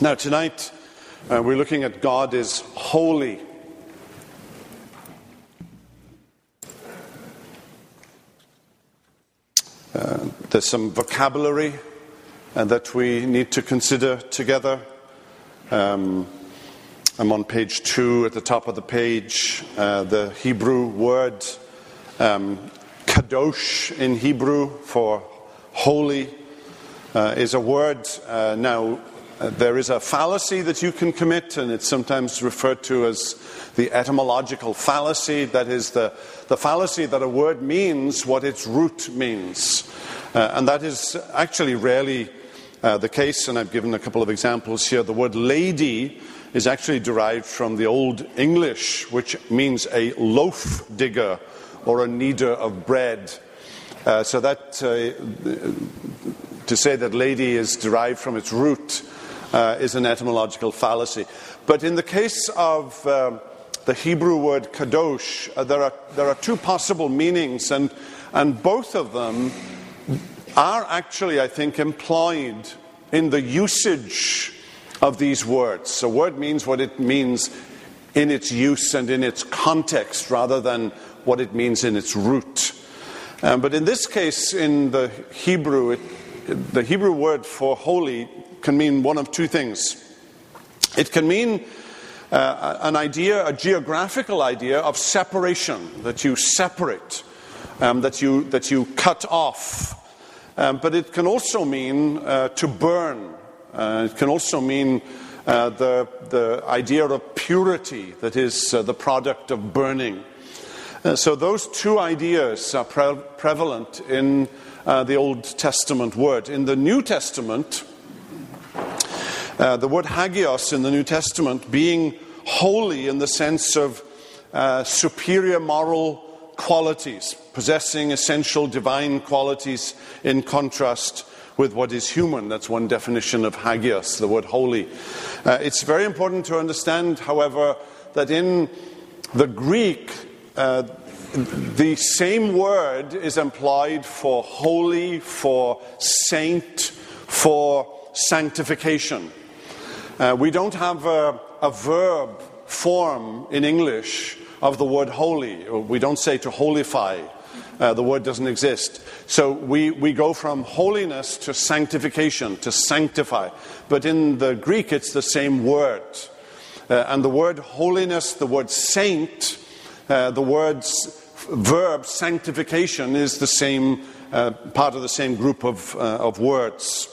Now tonight we're looking at God is holy. There's some vocabulary that we need to consider together. I'm on page 2 at the top of the page. The Hebrew word kadosh in Hebrew for holy is a word. Now there is a fallacy that you can commit, and it's sometimes referred to as the etymological fallacy. That is the fallacy that a word means what its root means. And that is actually rarely the case, and I've given a couple of examples here. The word lady is actually derived from the Old English, which means a loaf digger or a kneader of bread. So that to say that lady is derived from its root is an etymological fallacy. But in the case of the Hebrew word kadosh, there are two possible meanings, and both of them are actually, I think, employed in the usage of these words. A word means what it means in its use and in its context, rather than what it means in its root. But in this case, in the Hebrew word for holy can mean one of two things. It can mean an idea, a geographical idea of separation, that you separate, that you cut off. But it can also mean to burn. It can also mean the idea of purity, that is the product of burning. So those two ideas are prevalent in the Old Testament word. In the New Testament, the word hagios in the New Testament being holy in the sense of superior moral qualities, possessing essential divine qualities in contrast with what is human. That's one definition of hagios, the word holy. It's very important to understand, however, that in the Greek, the same word is employed for holy, for saint, for sanctification. We don't have a verb form in English of the word holy. We don't say to holify. The word doesn't exist. So we go from holiness to sanctification, to sanctify. But in the Greek, it's the same word. And the word holiness, the word saint, the word's verb sanctification is the same part of the same group of words.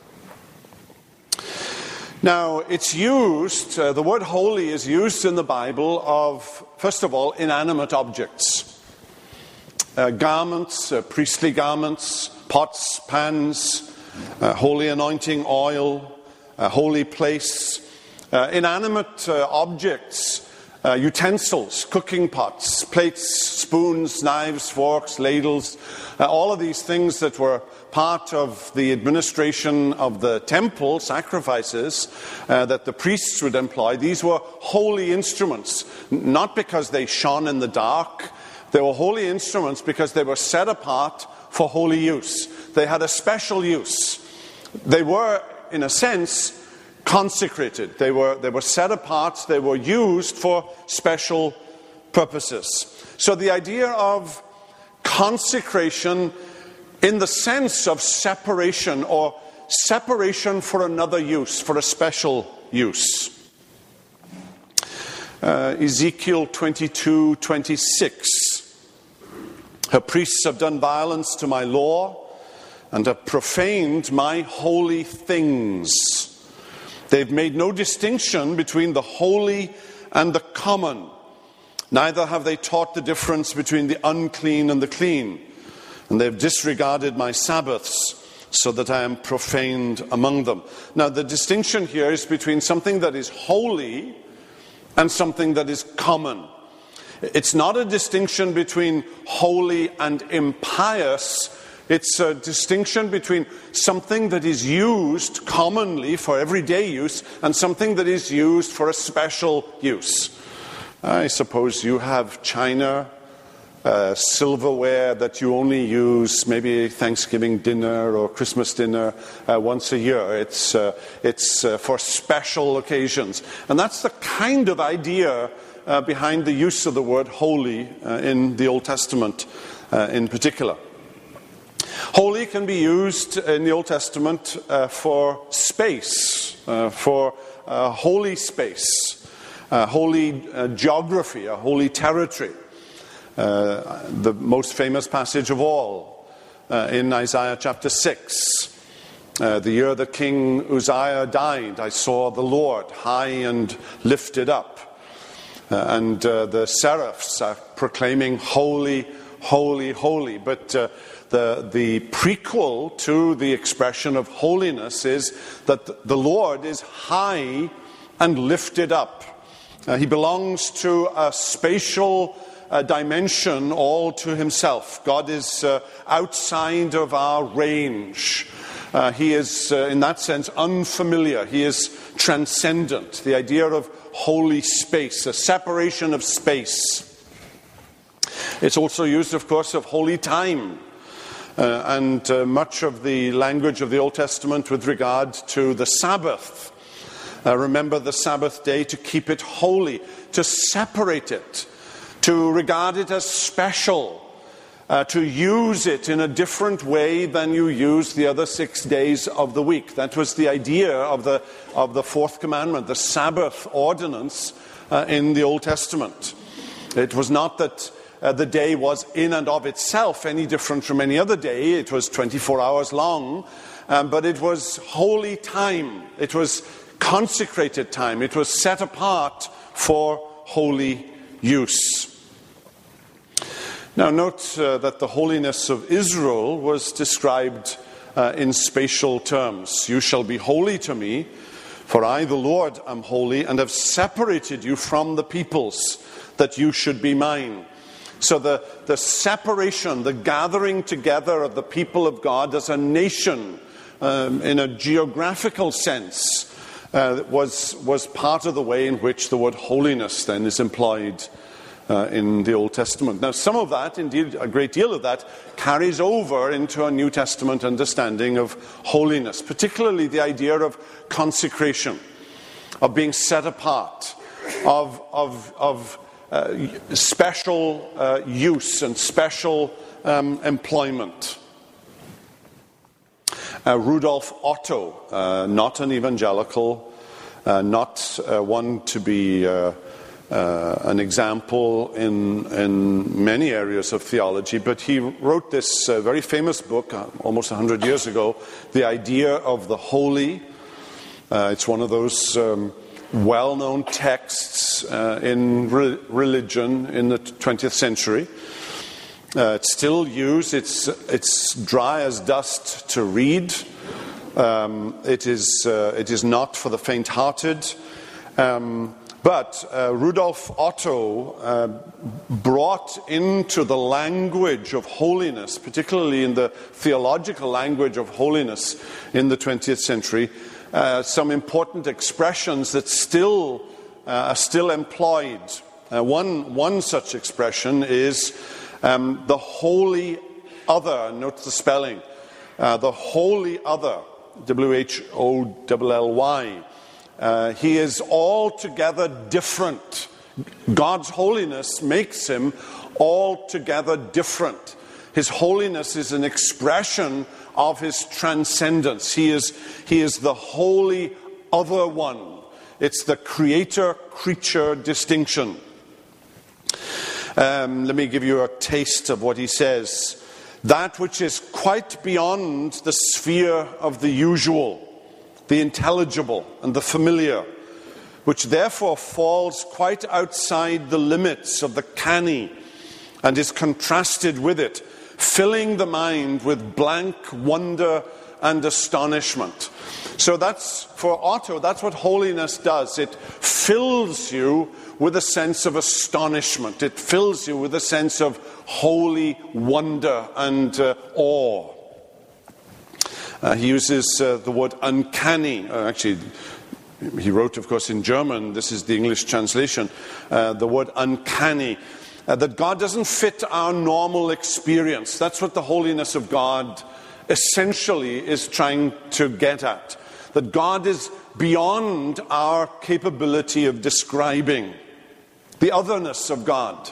Now, it's used, the word holy is used in the Bible of, first of all, inanimate objects. Garments, priestly garments, pots, pans, holy anointing oil, holy place. Inanimate objects, utensils, cooking pots, plates, spoons, knives, forks, ladles, all of these things that were part of the administration of the temple sacrifices that the priests would employ. These were holy instruments, not because they shone in the dark. They were holy instruments because they were set apart for holy use. They had a special use. They were, in a sense, consecrated. They were set apart. They were used for special purposes. So the idea of consecration in the sense of separation, or separation for another use, for a special use. Ezekiel 22:26. Her priests have done violence to my law and have profaned my holy things. They've made no distinction between the holy and the common. Neither have they taught the difference between the unclean and the clean. And they've disregarded my Sabbaths, so that I am profaned among them. Now, the distinction here is between something that is holy and something that is common. It's not a distinction between holy and impious. It's a distinction between something that is used commonly for everyday use and something that is used for a special use. I suppose you have china silverware that you only use maybe Thanksgiving dinner or Christmas dinner once a year. It's for special occasions. And that's the kind of idea behind the use of the word holy in the Old Testament in particular. Holy can be used in the Old Testament for space, for holy space, holy geography, a holy territory. The most famous passage of all in Isaiah chapter 6. The year that King Uzziah died, I saw the Lord high and lifted up. And the seraphs are proclaiming, holy, holy, holy. But the prequel to the expression of holiness is that the Lord is high and lifted up. He belongs to a spatial dimension all to himself. God is outside of our range. He is, in that sense, unfamiliar. He is transcendent. The idea of holy space, a separation of space. It's also used, of course, of holy time. And much of the language of the Old Testament with regard to the Sabbath. Remember the Sabbath day, to keep it holy, to separate it, to regard it as special, to use it in a different way than you use the other 6 days of the week. That was the idea of the fourth commandment, the Sabbath ordinance in the Old Testament. It was not that the day was in and of itself any different from any other day. It was 24 hours long, but it was holy time. It was consecrated time. It was set apart for holy use. Now note that the holiness of Israel was described in spatial terms. You shall be holy to me, for I, the Lord, am holy, and have separated you from the peoples, that you should be mine. So the separation, the gathering together of the people of God as a nation, in a geographical sense, was part of the way in which the word holiness then is employed in the Old Testament. Now, some of that, indeed a great deal of that, carries over into a New Testament understanding of holiness, particularly the idea of consecration, of being set apart, of special use and special employment. Rudolf Otto, not an evangelical, not one to be an example in many areas of theology, but he wrote this very famous book almost 100 years ago, The Idea of the Holy. It's one of those well-known texts in religion in the 20th century. It's still used. It's dry as dust to read. It is not for the faint-hearted. But Rudolf Otto brought into the language of holiness, particularly in the theological language of holiness in the 20th century, some important expressions that are still employed. One such expression is the holy other. Note the spelling. The holy other, W-H-O-L-L-Y. He is altogether different. God's holiness makes him altogether different. His holiness is an expression of his transcendence. He is the holy other one. It's the creator-creature distinction. Let me give you a taste of what he says. That which is quite beyond the sphere of the usual, the intelligible and the familiar, which therefore falls quite outside the limits of the canny and is contrasted with it, filling the mind with blank wonder and astonishment. So that's, for Otto, that's what holiness does. It fills you with a sense of astonishment. It fills you with a sense of holy wonder and awe. He uses the word uncanny. Actually, he wrote, of course, in German. This is the English translation. The word uncanny. that God doesn't fit our normal experience. That's what the holiness of God essentially is trying to get at. That God is beyond our capability of describing the otherness of God.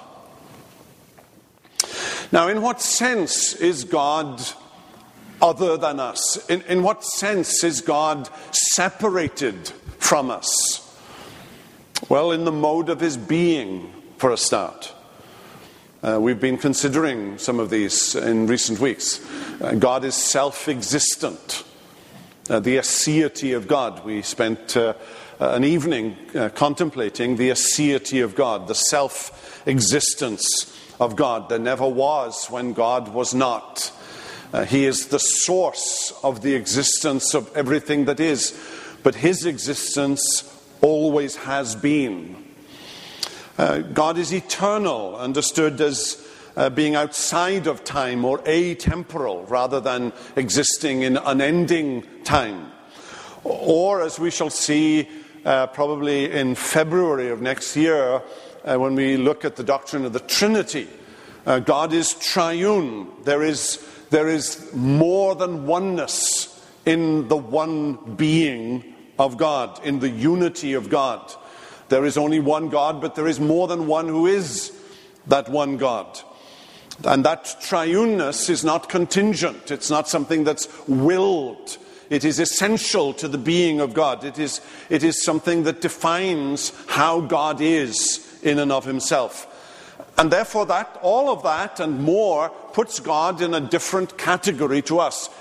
Now, in what sense is God other than us? In what sense is God separated from us? Well, in the mode of his being, for a start. We've been considering some of these in recent weeks. God is self-existent. The aseity of God. We spent an evening contemplating the aseity of God, the self-existence of God. There never was when God was not. He is the source of the existence of everything that is, but his existence always has been. God is eternal, understood as being outside of time or atemporal rather than existing in unending time. Or, as we shall see probably in February of next year, when we look at the doctrine of the Trinity, God is triune. There is more than oneness in the one being of God, in the unity of God. There is only one God, but there is more than one who is that one God. And that triuneness is not contingent. It's not something that's willed. It is essential to the being of God. It is something that defines how God is in and of himself. And therefore all of that and more puts God in a different category to us.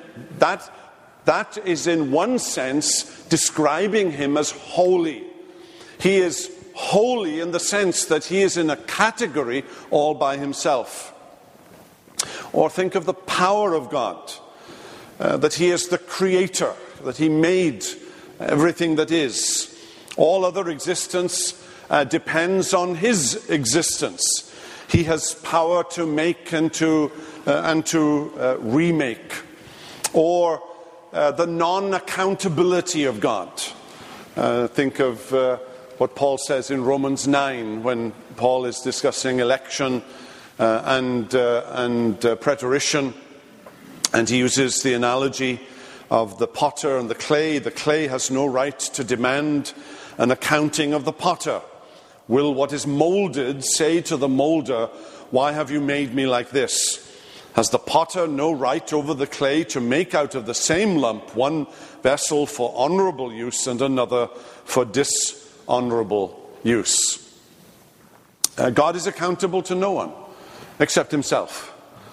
That is in one sense describing him as holy. He is holy in the sense that he is in a category all by himself. Or think of the power of God, that he is the creator, that he made everything that is. All other existence depends on his existence. He has power to make and to remake. Or the non-accountability of God. Think of what Paul says in Romans 9 when Paul is discussing election and preterition, and he uses the analogy of the potter and the clay. The clay has no right to demand an accounting of the potter. Will what is molded say to the molder, "Why have you made me like this?" Has the potter no right over the clay to make out of the same lump one vessel for honorable use and another for dishonorable use? God is accountable to no one except himself.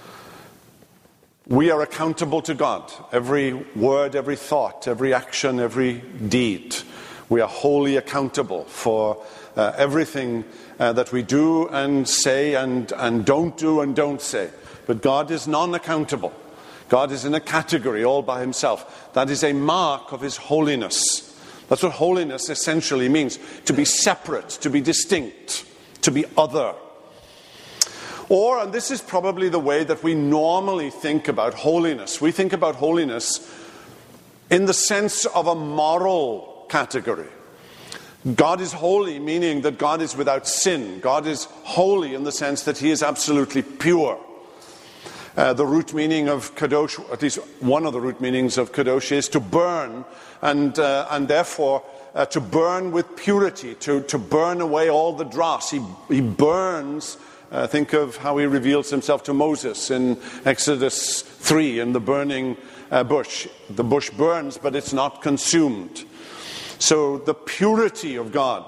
We are accountable to God. Every word, every thought, every action, every deed. We are wholly accountable for everything that we do and say and don't do and don't say. But God is non-accountable. God is in a category all by himself. That is a mark of his holiness. That's what holiness essentially means. To be separate, to be distinct, to be other. Or, and this is probably the way that we normally think about holiness. We think about holiness in the sense of a moral category. God is holy, meaning that God is without sin. God is holy in the sense that he is absolutely pure. The root meaning of kadosh, at least one of the root meanings of kadosh, is to burn, and therefore to burn with purity, to burn away all the dross. He burns. Think of how he reveals himself to Moses in Exodus 3 in the burning bush. The bush burns, but it's not consumed. So the purity of God.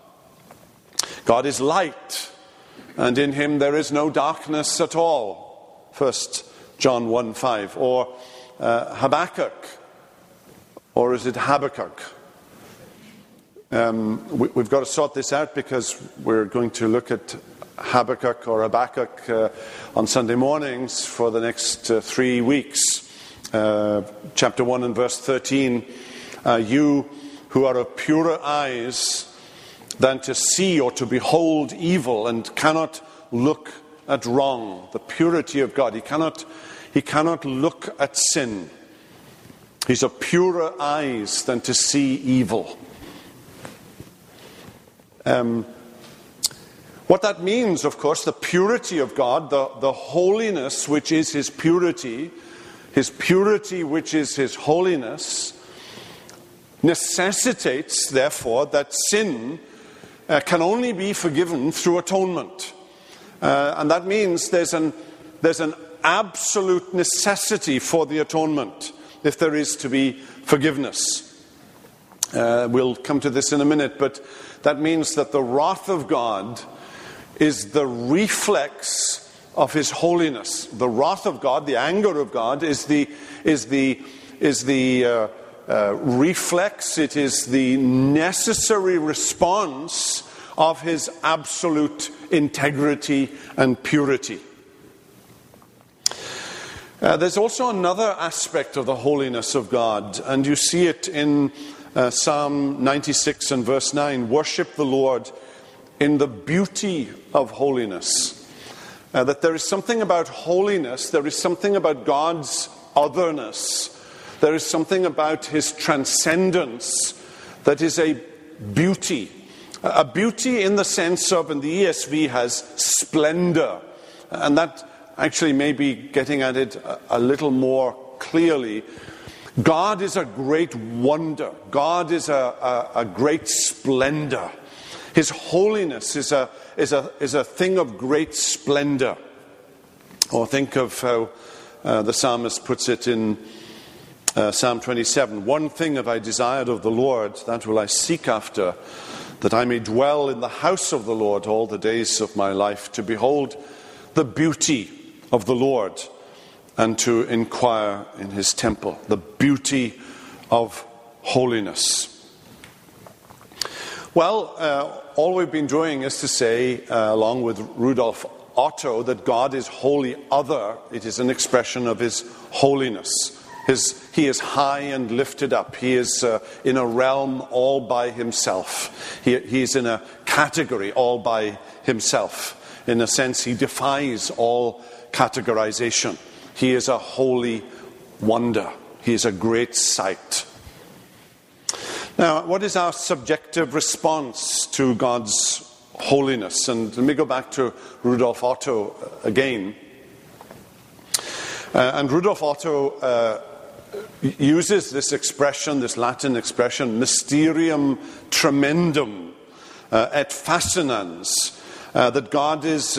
God is light, and in him there is no darkness at all. 1 John 1:5. Or Habakkuk. Or is it Habakkuk? We've got to sort this out because we're going to look at Habakkuk or Habakkuk on Sunday mornings for the next 3 weeks. Chapter 1 and verse 13. You who are of purer eyes than to see or to behold evil and cannot look at wrong. The purity of God. He cannot look at sin. He's of purer eyes than to see evil. What that means, of course, the purity of God, the holiness which is his purity which is his holiness, necessitates, therefore, that sin can only be forgiven through atonement. And that means there's an absolute necessity for the atonement if there is to be forgiveness. We'll come to this in a minute, but that means that the wrath of God is the reflex of his holiness. The wrath of God, the anger of God, is the reflex. It is the necessary response of his absolute integrity and purity. There's also another aspect of the holiness of God, and you see it in Psalm 96 and verse 9. Worship the Lord in the beauty of holiness. That there is something about holiness, there is something about God's otherness, there is something about his transcendence that is a beauty. A beauty in the sense of, and the ESV has splendor, and that actually may be getting at it a little more clearly. God is a great wonder. God is a great splendor. His holiness is a thing of great splendor. Or think of how the psalmist puts it in Psalm 27. One thing have I desired of the Lord, that will I seek after, that I may dwell in the house of the Lord all the days of my life, to behold the beauty of the Lord and to inquire in his temple. The beauty of holiness. Well, all we've been doing is to say, along with Rudolf Otto, that God is wholly other. It is an expression of his holiness. He is high and lifted up. He is in a realm all by himself. He is in a category all by himself. In a sense, he defies all categorization. He is a holy wonder. He is a great sight. Now, what is our subjective response to God's holiness? And let me go back to Rudolf Otto again. And Rudolf Otto uses this expression, this Latin expression, mysterium tremendum et fascinans, that God is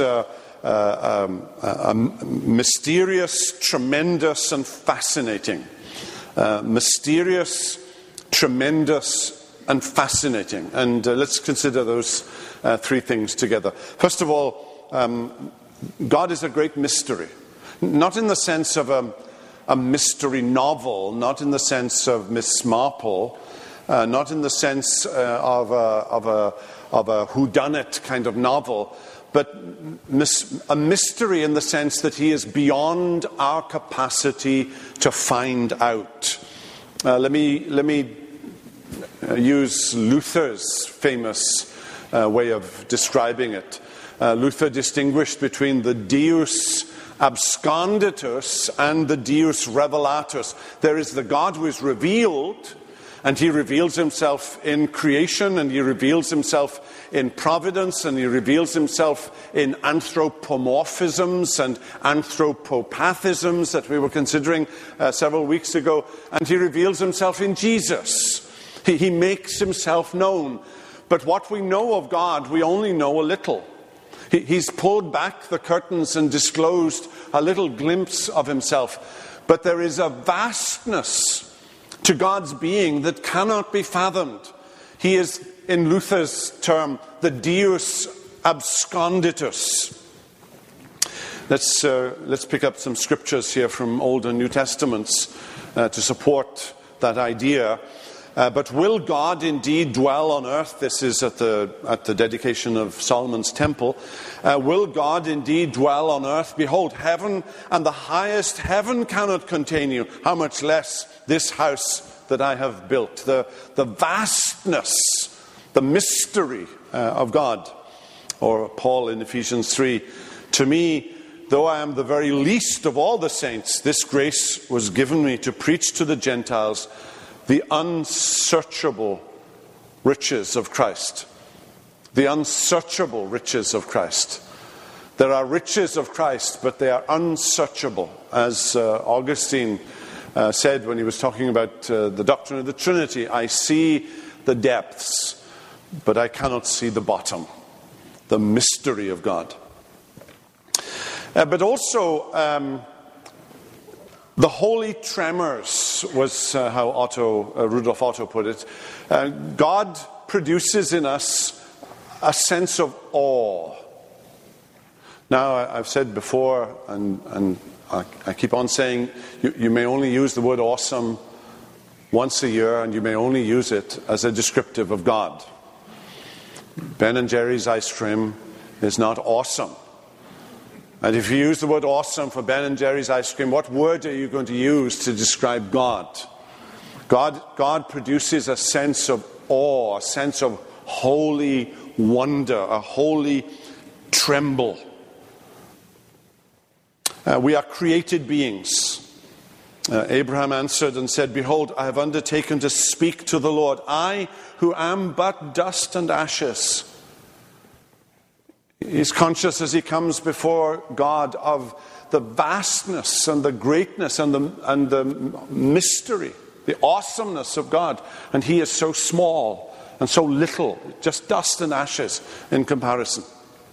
mysterious, tremendous, and fascinating. Mysterious, tremendous, and fascinating. And let's consider those three things together. First of all, God is a great mystery. Not in the sense of a mystery novel, not in the sense of Miss Marple, not in the sense of a whodunit kind of novel, but a mystery in the sense that he is beyond our capacity to find out. Let me use Luther's famous way of describing it. Luther distinguished between the Deus absconditus and the Deus revelatus. There is the God who is revealed, and he reveals himself in creation, and he reveals himself in providence, and he reveals himself in anthropomorphisms and anthropopathisms that we were considering several weeks ago, and he reveals himself in Jesus. He makes himself known. But what we know of God, we only know a little. He's pulled back the curtains and disclosed a little glimpse of himself. But there is a vastness to God's being that cannot be fathomed. He is, in Luther's term, the Deus absconditus. Let's pick up some scriptures here from Old and New Testaments to support that idea. But will God indeed dwell on earth? This is at the dedication of Solomon's temple. Will God indeed dwell on earth? Behold, heaven and the highest heaven cannot contain you. How much less this house that I have built. The vastness, the mystery of God. Or Paul in Ephesians 3, to me, though I am the very least of all the saints, this grace was given me to preach to the Gentiles the unsearchable riches of Christ. the unsearchable riches of Christ. There are riches of Christ, but they are unsearchable, as Augustine said when he was talking about the doctrine of the Trinity. I see the depths, but I cannot see the bottom, the mystery of God. But also, the holy tremors was how Rudolf Otto put it. God produces in us a sense of awe. Now, I've said before, and I keep on saying, you may only use the word awesome once a year, and you may only use it as a descriptive of God. Ben & Jerry's ice cream is not awesome. And if you use the word awesome for Ben & Jerry's ice cream, what word are you going to use to describe God? God produces a sense of awe, a sense of holy wonder, a holy tremble. We are created beings. Abraham answered and said, "Behold, I have undertaken to speak to the Lord, I who am but dust and ashes." He's conscious as he comes before God of the vastness and the greatness and the mystery, the awesomeness of God. And he is so small and so little, just dust and ashes in comparison.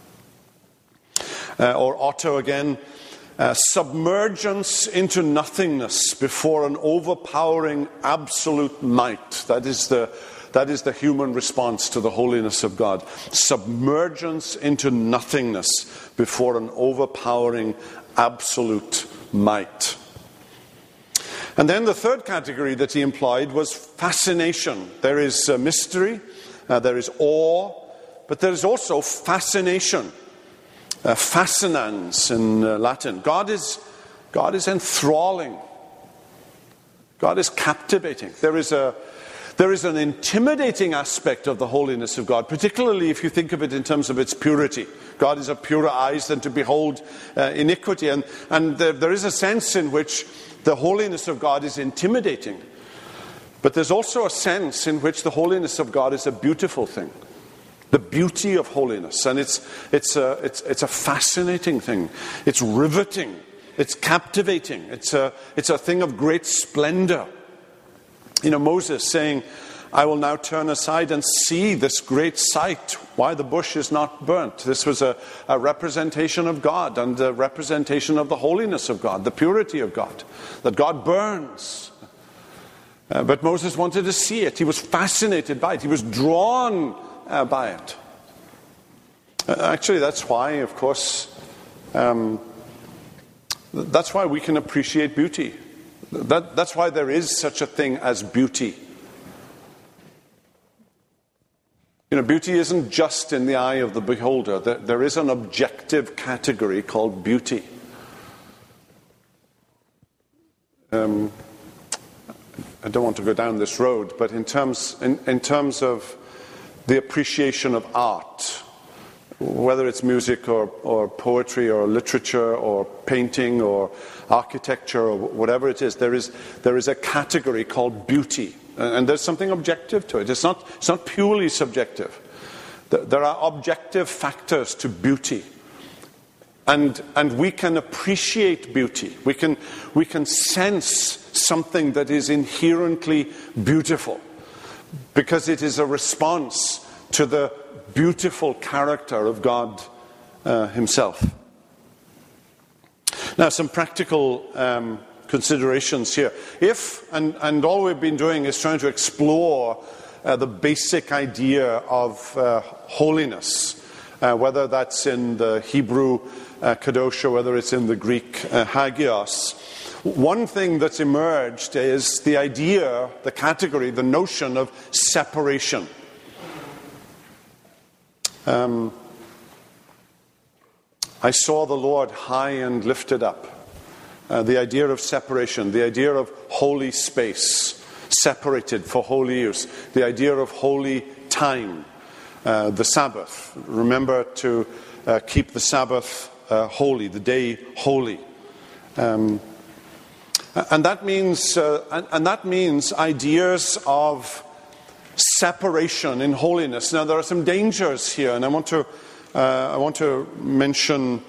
Or Otto again, submergence into nothingness before an overpowering absolute might. That is the human response to the holiness of God. Submergence into nothingness before an overpowering absolute might. And then the third category that he employed was fascination. There is mystery, there is awe, but there is also fascination. Fascinans in Latin. God is enthralling. God is captivating. There is an intimidating aspect of the holiness of God, particularly if you think of it in terms of its purity. God is of purer eyes than to behold iniquity. And there is a sense in which the holiness of God is intimidating. But there's also a sense in which the holiness of God is a beautiful thing. The beauty of holiness. And it's a fascinating thing. It's riveting. It's captivating. It's a thing of great splendor. You know, Moses saying, "I will now turn aside and see this great sight, why the bush is not burnt." This was a representation of God and a representation of the holiness of God, the purity of God, that God burns. But Moses wanted to see it. He was fascinated by it. He was drawn by it. Actually, that's why, of course, that's why we can appreciate beauty. That's why there is such a thing as beauty. You know, beauty isn't just in the eye of the beholder. There is an objective category called beauty. I don't want to go down this road, but in terms of the appreciation of art, whether it's music or poetry or literature or painting or architecture or whatever it is, there is a category called beauty, and there's something objective to it. It's not purely subjective. There are objective factors to beauty, and we can appreciate beauty. We can sense something that is inherently beautiful, because it is a response to the beautiful character of God himself. Now, some practical considerations here. And all we've been doing is trying to explore the basic idea of holiness, whether that's in the Hebrew kadosh or whether it's in the Greek hagios. One thing that's emerged is the idea, the category, the notion of separation. I saw the Lord high and lifted up. The idea of separation, the idea of holy space, separated for holy use, the idea of holy time, the Sabbath. Remember to keep the Sabbath holy, the day holy. And that means ideas of separation in holiness. Now, there are some dangers here, and I want to mention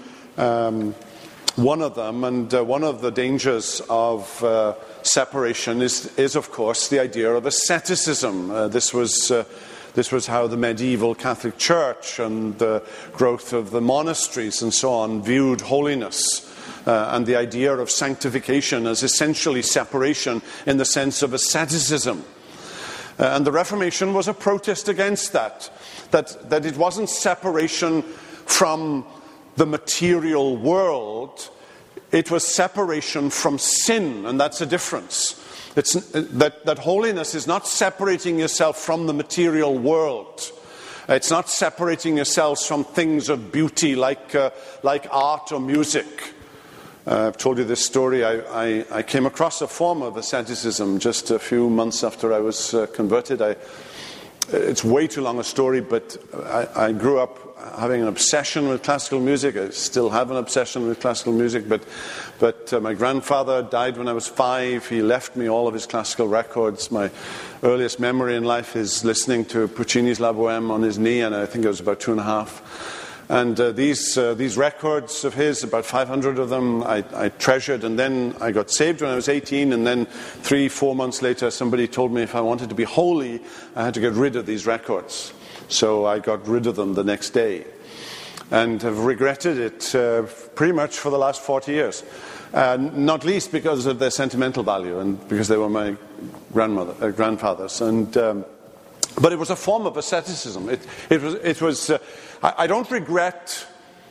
one of them. And one of the dangers of separation is, of course, the idea of asceticism. This was how the medieval Catholic Church and the growth of the monasteries and so on viewed holiness. And the idea of sanctification as essentially separation in the sense of asceticism. And the Reformation was a protest against that it wasn't separation from the material world, it was separation from sin, and that's a difference. It's that holiness is not separating yourself from the material world. It's not separating yourselves from things of beauty like art or music. I've told you this story. I came across a form of asceticism just a few months after I was converted. It's way too long a story, but I grew up having an obsession with classical music. I still have an obsession with classical music, but my grandfather died when I was 5. He left me all of his classical records. My earliest memory in life is listening to Puccini's La Bohème on his knee, and I think I was about 2.5. And these records of his, about 500 of them, I treasured. And then I got saved when I was 18. And then 3-4 months later, somebody told me if I wanted to be holy, I had to get rid of these records. So I got rid of them the next day. And have regretted it pretty much for the last 40 years. Not least because of their sentimental value and because they were my grandfathers. But it was a form of asceticism. It was. I don't regret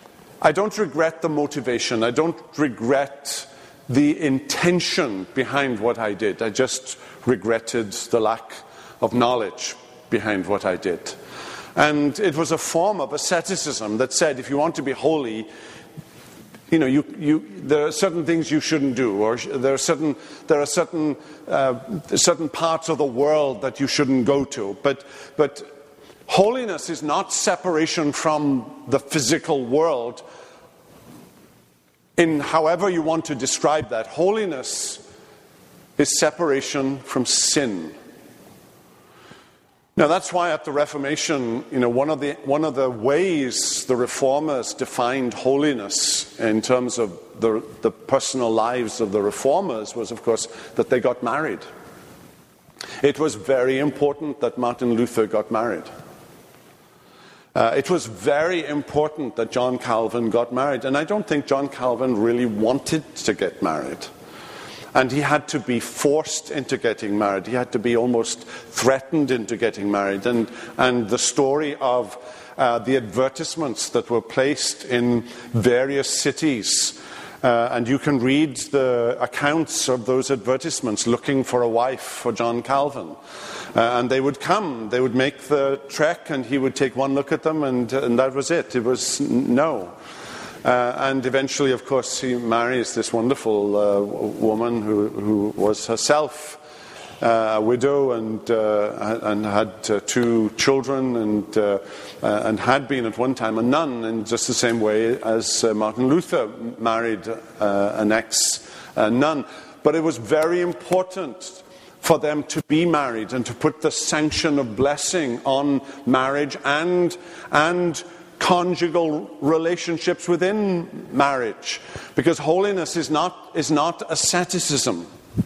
the motivation. I don't regret the intention behind what I did. I just regretted the lack of knowledge behind what I did. And it was a form of asceticism that said, if you want to be holy, there are certain things you shouldn't do, or there are certain parts of the world that you shouldn't go to. But holiness is not separation from the physical world. In however you want to describe that, holiness is separation from sin. Now that's why at the Reformation, one of the ways the Reformers defined holiness in terms of the personal lives of the Reformers was, of course, that they got married. It was very important that Martin Luther got married. It was very important that John Calvin got married, and I don't think John Calvin really wanted to get married. And he had to be forced into getting married. He had to be almost threatened into getting married. And the story of the advertisements that were placed in various cities, and you can read the accounts of those advertisements looking for a wife for John Calvin. And they would come, they would make the trek, and he would take one look at them, and that was it. It was no. And eventually, of course, he marries this wonderful woman who was herself a widow and had 2 children and had been at one time a nun, in just the same way as Martin Luther married an ex-nun. But it was very important for them to be married and to put the sanction of blessing on marriage and conjugal relationships within marriage, because holiness is not asceticism.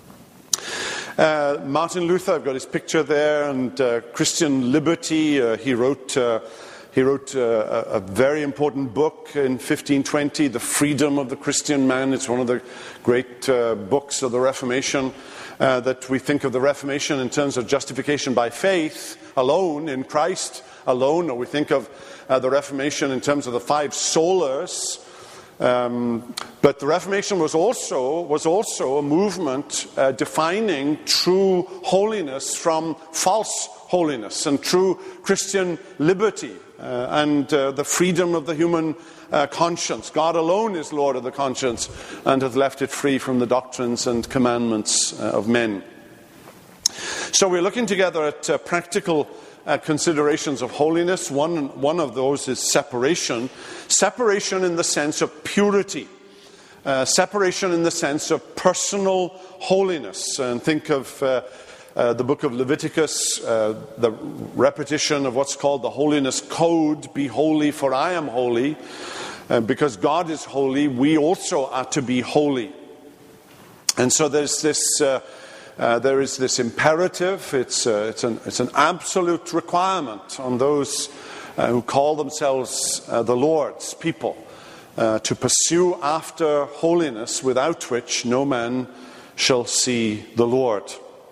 Martin Luther, I've got his picture there, and Christian Liberty. He wrote a very important book in 1520, The Freedom of the Christian Man. It's one of the great books of the Reformation. That we think of the Reformation in terms of justification by faith alone, in Christ alone, or we think of the Reformation in terms of the 5 solas. But the Reformation was also a movement defining true holiness from false holiness and true Christian liberty and the freedom of the human conscience. God alone is Lord of the conscience and hath left it free from the doctrines and commandments of men. So we're looking together at practical considerations of holiness. One of those is separation. Separation in the sense of purity. Separation in the sense of personal holiness. And think of the book of Leviticus, the repetition of what's called the Holiness Code, be holy for I am holy. Because God is holy, we also are to be holy. And so there is this imperative, it's an absolute requirement on those who call themselves the Lord's people to pursue after holiness, without which no man shall see the Lord.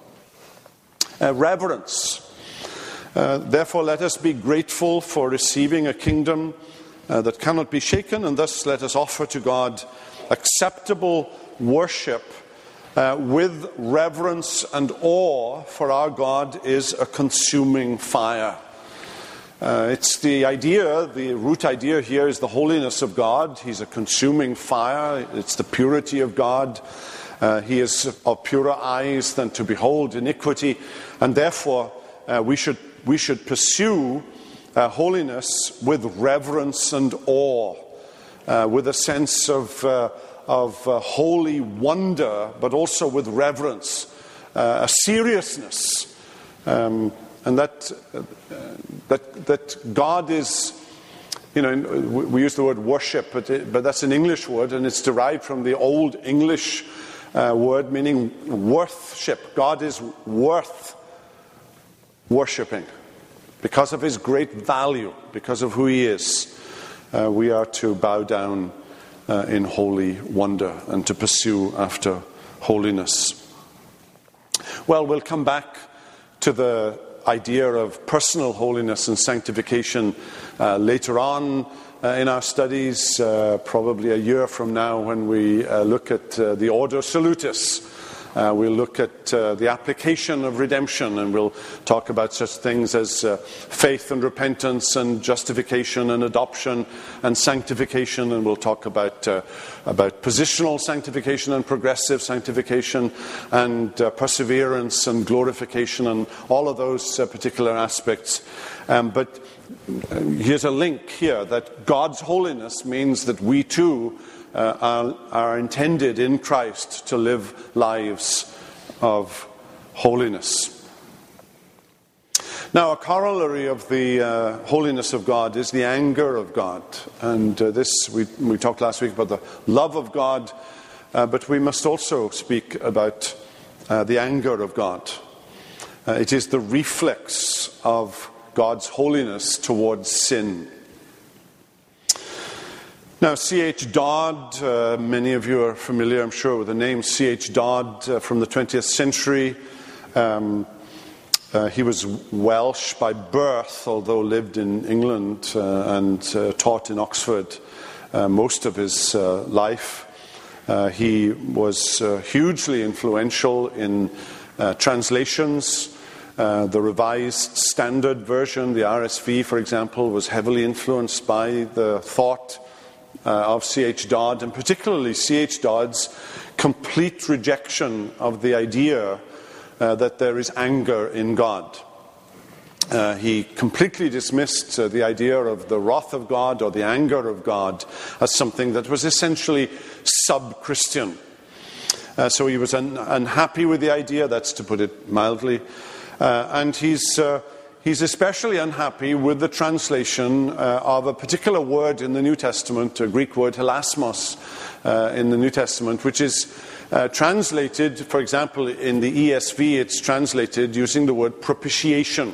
Reverence. Therefore, let us be grateful for receiving a kingdom that cannot be shaken, and thus let us offer to God acceptable worship with reverence and awe, for our God is a consuming fire. It's the idea, the root idea here is the holiness of God. He's a consuming fire. It's the purity of God. He is of purer eyes than to behold iniquity, and therefore we should pursue holiness with reverence and awe, with a sense of holy wonder, but also with reverence, a seriousness, and that God is. We use the word worship, but that's an English word, and it's derived from the Old English word meaning worthship. God is worth worshipping. Because of his great value, because of who he is, we are to bow down in holy wonder and to pursue after holiness. Well, we'll come back to the idea of personal holiness and sanctification later on in our studies, probably a year from now, when we look at the Ordo Salutis. We'll look at the application of redemption, and we'll talk about such things as faith and repentance and justification and adoption and sanctification, and we'll talk about positional sanctification and progressive sanctification and perseverance and glorification and all of those particular aspects. But here's a link here that God's holiness means that we too are intended in Christ to live lives of holiness. Now, a corollary of the holiness of God is the anger of God. And we talked last week about the love of God, but we must also speak about the anger of God. It is the reflex of God's holiness towards sin. Now, C.H. Dodd, many of you are familiar, I'm sure, with the name C.H. Dodd from the 20th century. He was Welsh by birth, although lived in England and taught in Oxford most of his life. He was hugely influential in translations. The Revised Standard Version, the RSV, for example, was heavily influenced by the thought of C.H. Dodd, and particularly C.H. Dodd's complete rejection of the idea that there is anger in God. He completely dismissed the idea of the wrath of God or the anger of God as something that was essentially sub-Christian. So he was unhappy with the idea, that's to put it mildly, and he's especially unhappy with the translation of a particular word in the New Testament, a Greek word, hilasmos, in the New Testament, which is translated, for example, in the ESV, it's translated using the word propitiation.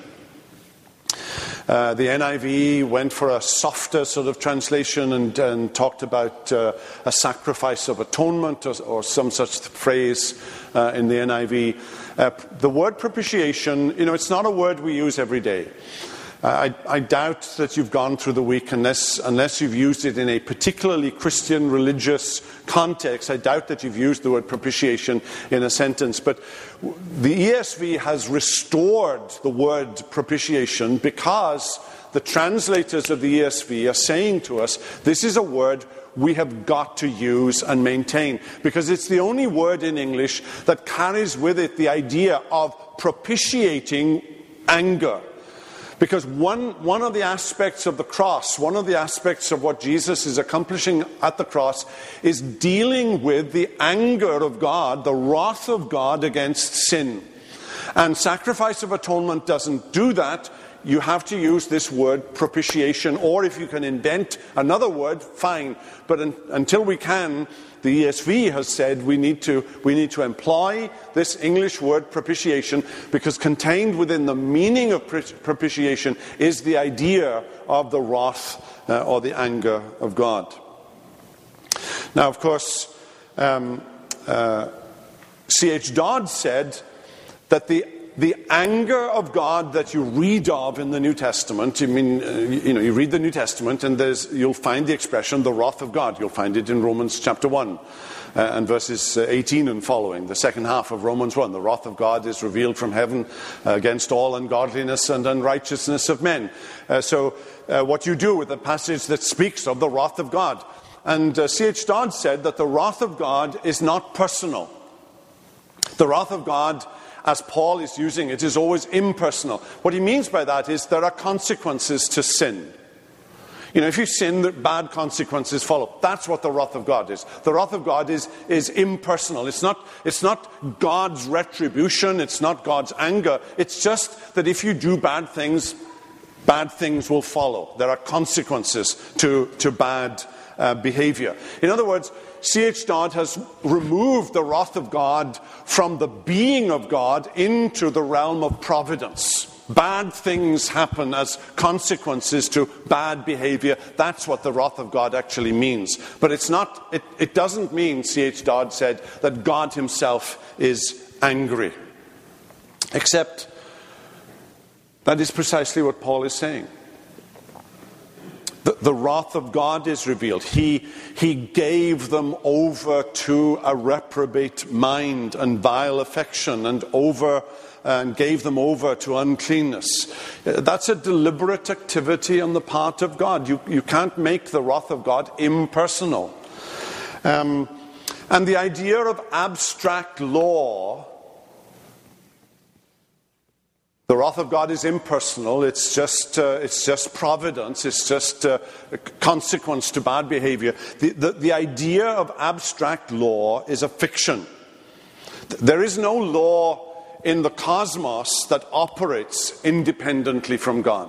The NIV went for a softer sort of translation and talked about a sacrifice of atonement or some such phrase in the NIV. The word propitiation, it's not a word we use every day. I doubt that you've gone through the week, unless you've used it in a particularly Christian religious context, I doubt that you've used the word propitiation in a sentence. But the ESV has restored the word propitiation because the translators of the ESV are saying to us, this is a word we have got to use and maintain, because it's the only word in English that carries with it the idea of propitiating anger. Because one of the aspects of the cross, one of the aspects of what Jesus is accomplishing at the cross, is dealing with the anger of God, the wrath of God against sin. And sacrifice of atonement doesn't do that. You have to use this word propitiation, or if you can invent another word, fine. But until we can, the ESV has said we need to employ this English word propitiation, because contained within the meaning of propitiation is the idea of the wrath or the anger of God. Now, of course, C.H. Dodd said that the anger of God that you read of in the New Testament, you read the New Testament and you'll find the expression, the wrath of God. You'll find it in Romans chapter 1 and verses 18 and following, the second half of Romans 1. The wrath of God is revealed from heaven against all ungodliness and unrighteousness of men. So what you do with a passage that speaks of the wrath of God. And C.H. Dodd said that the wrath of God is not personal. The wrath of God, as Paul is using it, is always impersonal. What he means by that is there are consequences to sin. If you sin, bad consequences follow. That's what the wrath of God is. The wrath of God is impersonal. It's not God's retribution. It's not God's anger. It's just that if you do bad things will follow. There are consequences to bad behavior. In other words, C.H. Dodd has removed the wrath of God from the being of God into the realm of providence. Bad things happen as consequences to bad behavior. That's what the wrath of God actually means. But it doesn't mean, C.H. Dodd said, that God himself is angry. Except that is precisely what Paul is saying. The wrath of God is revealed. He gave them over to a reprobate mind and vile affection and gave them over to uncleanness. That's a deliberate activity on the part of God. You can't make the wrath of God impersonal. And the idea of abstract law, the wrath of God is impersonal. It's just providence. It's just a consequence to bad behavior. The idea of abstract law is a fiction. There is no law in the cosmos that operates independently from God.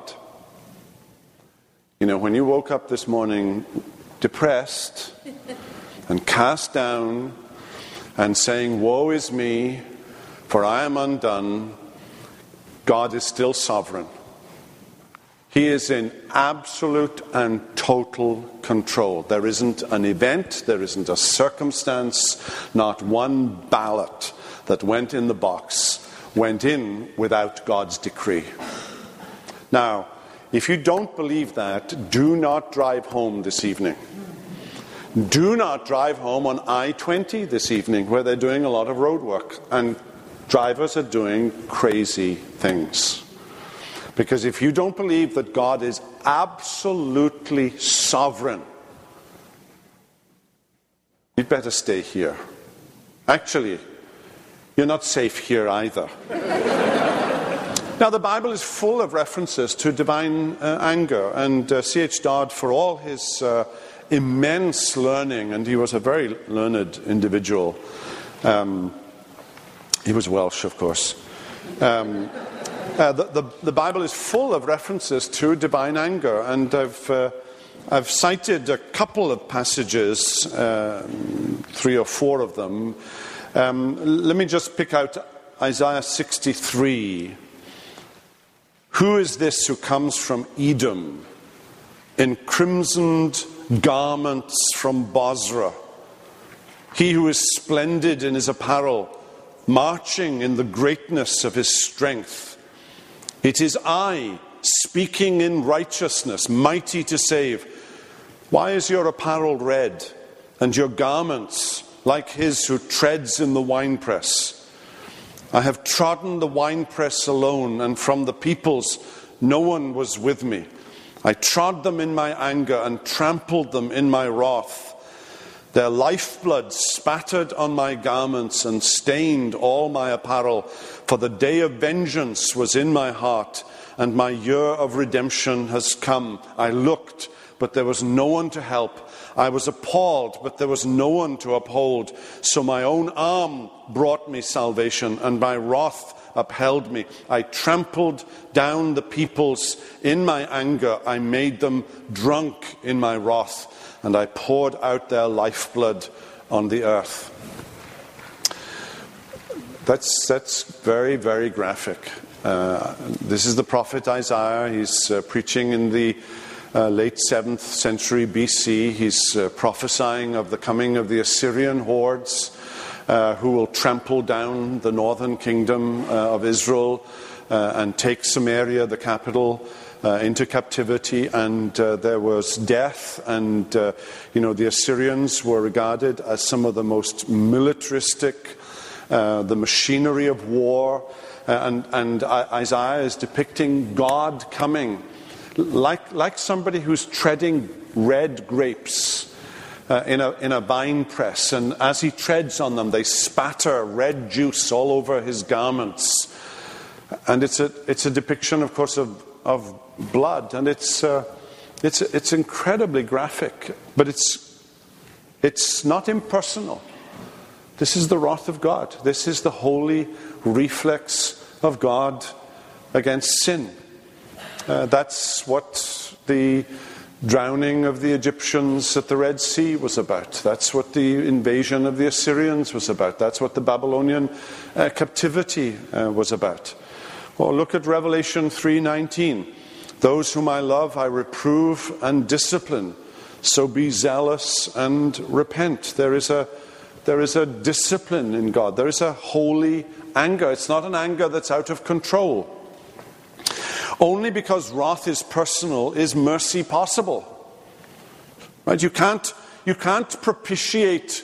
When you woke up this morning depressed and cast down and saying, "Woe is me, for I am undone," God is still sovereign. He is in absolute and total control. There isn't an event, there isn't a circumstance, not one ballot that went in the box went in without God's decree. Now, if you don't believe that, do not drive home this evening. Do not drive home on I-20 this evening, where they're doing a lot of road work and drivers are doing crazy things. Because if you don't believe that God is absolutely sovereign, you'd better stay here. Actually, you're not safe here either. Now, the Bible is full of references to divine anger, and C.H. Dodd, for all his immense learning, and he was a very learned individual. He was Welsh, of course. The Bible is full of references to divine anger, and I've cited a couple of passages, 3 or 4 of them. Let me just pick out Isaiah 63. Who is this who comes from Edom, in crimsoned garments from Bozrah? He who is splendid in his apparel, marching in the greatness of his strength. It is I, speaking in righteousness, mighty to save. Why is your apparel red, and your garments like his who treads in the winepress? I have trodden the winepress alone, and from the peoples no one was with me. I trod them in my anger and trampled them in my wrath. Their lifeblood spattered on my garments and stained all my apparel. For the day of vengeance was in my heart, and my year of redemption has come. I looked, but there was no one to help. I was appalled, but there was no one to uphold. So my own arm brought me salvation, and my wrath upheld me. I trampled down the peoples in my anger. I made them drunk in my wrath, and I poured out their lifeblood on the earth. That's very, very graphic. This is the prophet Isaiah. He's preaching in the late 7th century BC. He's prophesying of the coming of the Assyrian hordes who will trample down the northern kingdom of Israel and take Samaria, the capital, into captivity. And there was death, and the Assyrians were regarded as some of the most militaristic, the machinery of war, and Isaiah is depicting God coming like somebody who's treading red grapes in a vine press, and as he treads on them, they spatter red juice all over his garments. And it's a depiction, of course, of blood, and it's incredibly graphic, but it's not impersonal. This is the wrath of God. This is the holy reflex of God against sin. That's what the drowning of the Egyptians at the Red Sea was about. That's what the invasion of the Assyrians was about. That's what the Babylonian captivity was about. Well, look at Revelation 3:19. Those whom I love I reprove and discipline. So be zealous and repent. There is a discipline in God. There is a holy anger. It's not an anger that's out of control. Only because wrath is personal is mercy possible. Right? You can't propitiate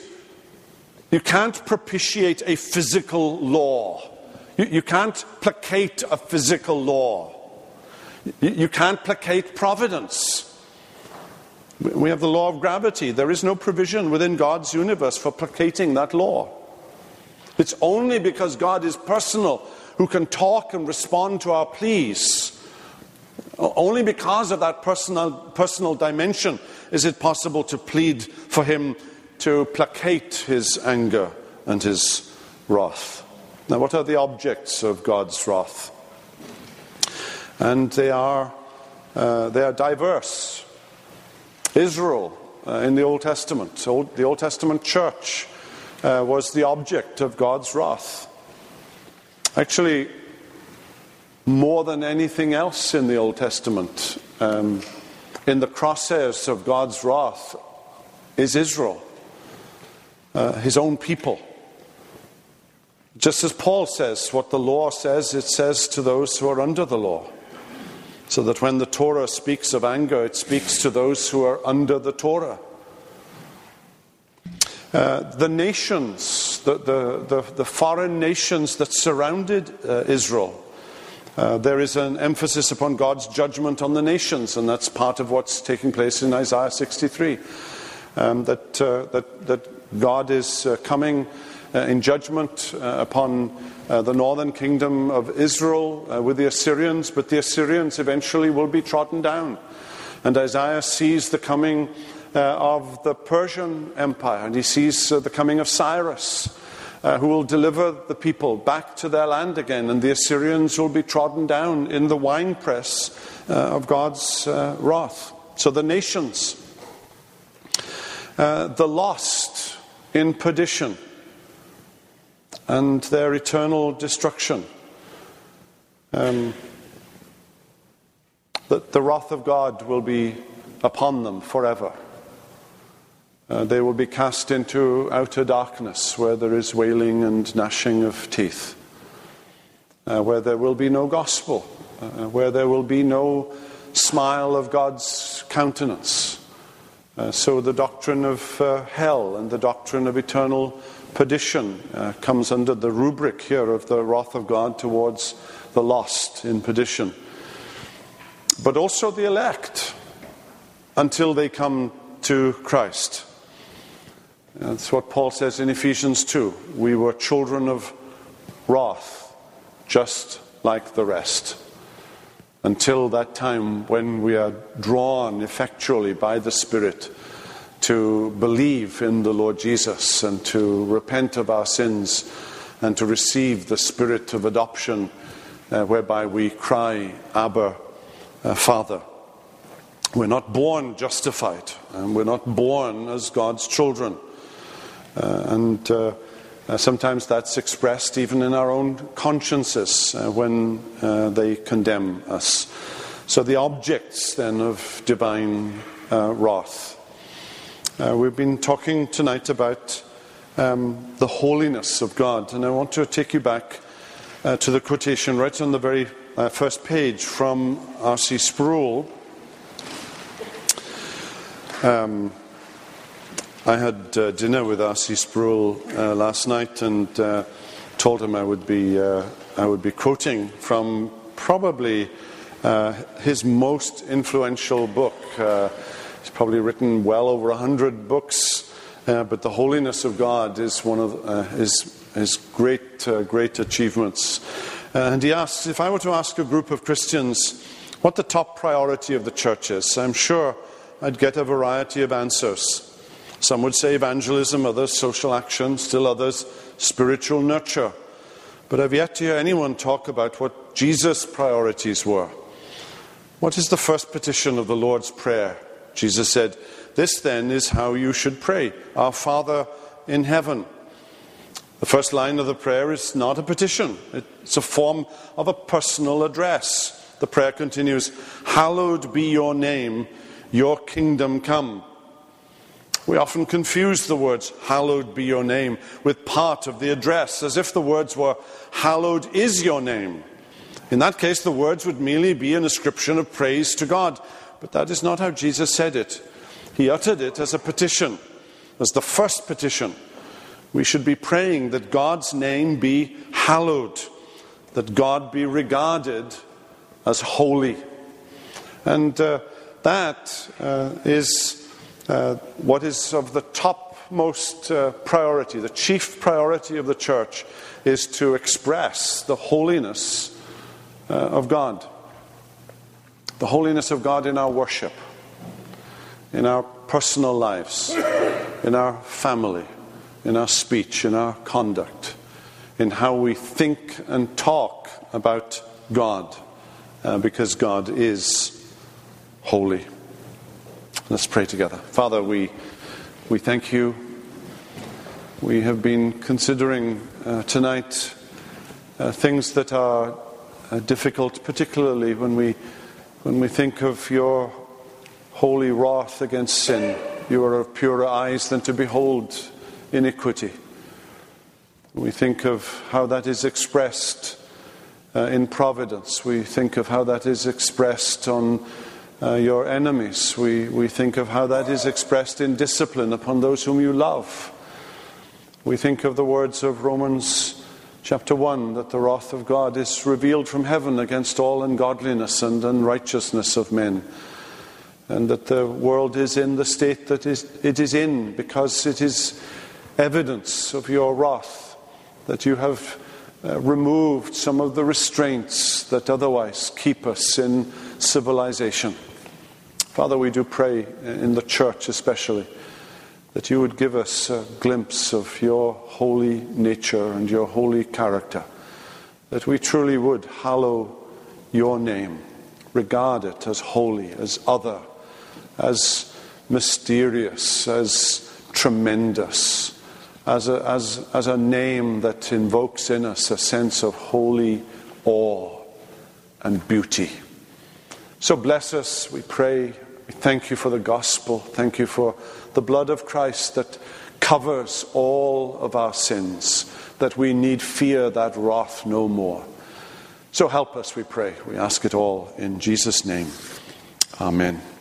a physical law. You can't placate a physical law. You can't placate providence. We have the law of gravity. There is no provision within God's universe for placating that law. It's only because God is personal who can talk and respond to our pleas. Only because of that personal dimension is it possible to plead for him to placate his anger and his wrath. Now, what are the objects of God's wrath? And they are diverse. Israel in the Old Testament, the Old Testament church was the object of God's wrath. Actually, more than anything else in the Old Testament, in the crosshairs of God's wrath is Israel, his own people. Just as Paul says, what the law says, it says to those who are under the law. So that when the Torah speaks of anger, it speaks to those who are under the Torah. The nations, the foreign nations that surrounded Israel, there is an emphasis upon God's judgment on the nations, and that's part of what's taking place in Isaiah 63. That God is coming in judgment upon the northern kingdom of Israel with the Assyrians, but the Assyrians eventually will be trodden down. And Isaiah sees the coming of the Persian Empire, and he sees the coming of Cyrus, who will deliver the people back to their land again, and the Assyrians will be trodden down in the winepress of God's wrath. So the nations, the lost in perdition, and their eternal destruction. The wrath of God will be upon them forever. They will be cast into outer darkness where there is wailing and gnashing of teeth, where there will be no gospel, where there will be no smile of God's countenance. So the doctrine of hell and the doctrine of eternal perdition comes under the rubric here of the wrath of God towards the lost in perdition. But also the elect, until they come to Christ. That's what Paul says in Ephesians 2. We were children of wrath, just like the rest. Until that time when we are drawn effectually by the Spirit to believe in the Lord Jesus and to repent of our sins and to receive the spirit of adoption whereby we cry, Abba, Father. We're not born justified, and we're not born as God's children. Sometimes that's expressed even in our own consciences when they condemn us. So the objects then of divine wrath. We've been talking tonight about the holiness of God, and I want to take you back to the quotation right on the very first page from R.C. Sproul. I had dinner with R.C. Sproul last night, and told him I would be quoting from probably his most influential book. He's probably written well over 100 books, but the holiness of God is one of his great achievements. And he asks, if I were to ask a group of Christians what the top priority of the church is, I'm sure I'd get a variety of answers. Some would say evangelism, others social action, still others spiritual nurture. But I've yet to hear anyone talk about what Jesus' priorities were. What is the first petition of the Lord's Prayer? Jesus said, "This then is how you should pray. Our Father in heaven." The first line of the prayer is not a petition. It's a form of a personal address. The prayer continues, "Hallowed be your name, your kingdom come." We often confuse the words, "hallowed be your name," with part of the address, as if the words were, "hallowed is your name." In that case, the words would merely be an ascription of praise to God. But that is not how Jesus said it. He uttered it as a petition, as the first petition. We should be praying that God's name be hallowed, that God be regarded as holy. And that is what is of the topmost priority. The chief priority of the church is to express the holiness of God. The holiness of God in our worship, in our personal lives, in our family, in our speech, in our conduct, in how we think and talk about God, because God is holy. Let's pray together. Father, we thank you. We have been considering tonight things that are difficult, particularly when we think of your holy wrath against sin. You are of purer eyes than to behold iniquity. We think of how that is expressed in providence. We think of how that is expressed on your enemies. We think of how that is expressed in discipline upon those whom you love. We think of the words of Romans chapter 1, that the wrath of God is revealed from heaven against all ungodliness and unrighteousness of men, and that the world is in the state that it is in because it is evidence of your wrath, that you have removed some of the restraints that otherwise keep us in civilization. Father, we do pray in the church especially that you would give us a glimpse of your holy nature and your holy character, that we truly would hallow your name, regard it as holy, as other, as mysterious, as tremendous, as a name that invokes in us a sense of holy awe and beauty. So bless us, we pray. We thank you for the gospel. Thank you for the blood of Christ that covers all of our sins, that we need fear that wrath no more. So help us, we pray. We ask it all in Jesus' name. Amen.